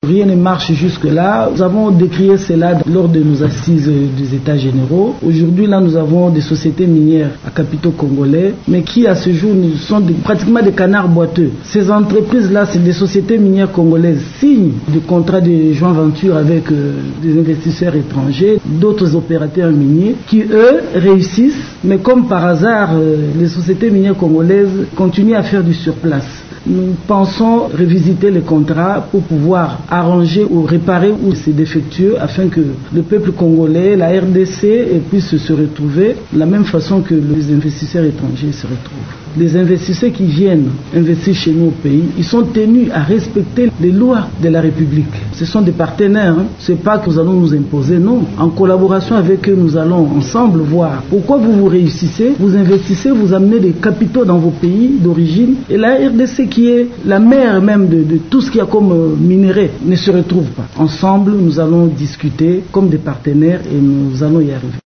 Rien ne marche jusque-là. Nous avons décrié cela lors de nos assises des États généraux. Aujourd'hui, là, nous avons des sociétés minières à capitaux congolais, mais qui, à ce jour, sont pratiquement des canards boiteux. Ces entreprises-là, c'est des sociétés minières congolaises, signent des contrats de joint venture avec des investisseurs étrangers, d'autres opérateurs miniers, qui, eux, réussissent, mais comme par hasard, les sociétés minières congolaises continuent à faire du surplace. Nous pensons revisiter les contrats pour pouvoir arranger ou réparer où c'est défectueux afin que le peuple congolais, la RDC, puisse se retrouver de la même façon que les investisseurs étrangers se retrouvent. Les investisseurs qui viennent investir chez nous au pays, ils sont tenus à respecter les lois de la République. Ce sont des partenaires, c'est pas que nous allons nous imposer, non. En collaboration avec eux, nous allons ensemble voir pourquoi vous réussissez, vous investissez, vous amenez des capitaux dans vos pays d'origine, et la RDC qui est la mère même de tout ce qu'il y a comme minerai ne se retrouve pas. Ensemble, nous allons discuter comme des partenaires et nous allons y arriver.